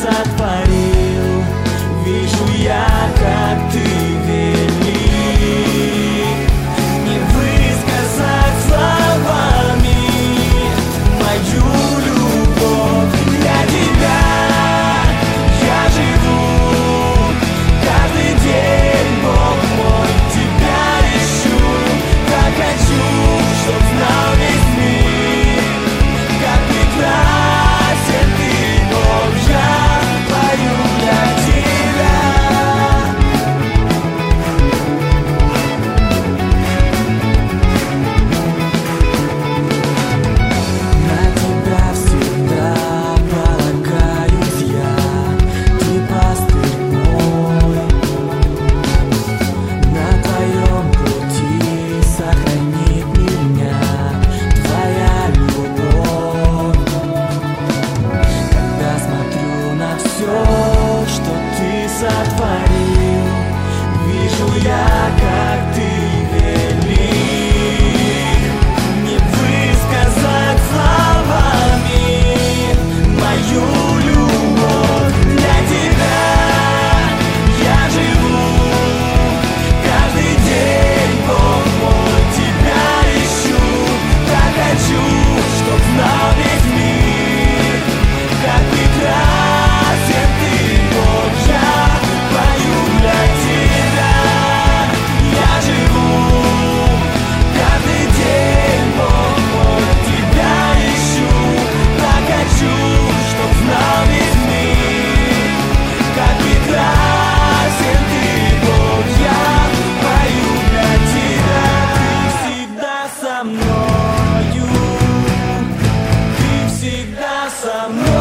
сотворил. Вижу я, как ты велик. Не высказать словами мою любовь для тебя. Я живу каждый день, Бог мой, тебя ищу. Так хочу, чтоб знал весь мир, как прекрасен ты, Бог. Я пою для тебя. На тебя всегда полагаюсь я, ты пастырь мой. На твоем пути сохранит меня твоя любовь. Когда смотрю на все, что ты сотворил, вижу я, как ты велик. Не высказать словами мою любовь для тебя. Я живу каждый день, Бог мой, тебя ищу. Так хочу, чтоб знал весь мир, как прекрасен ты, Бог. Я пою для тебя. Я живу каждый день, Бог мой, тебя ищу. Так хочу, чтоб знал весь мир, как прекрасен ты, Бог. Я пою для тебя. Ты всегда со мною, ты всегда со мной.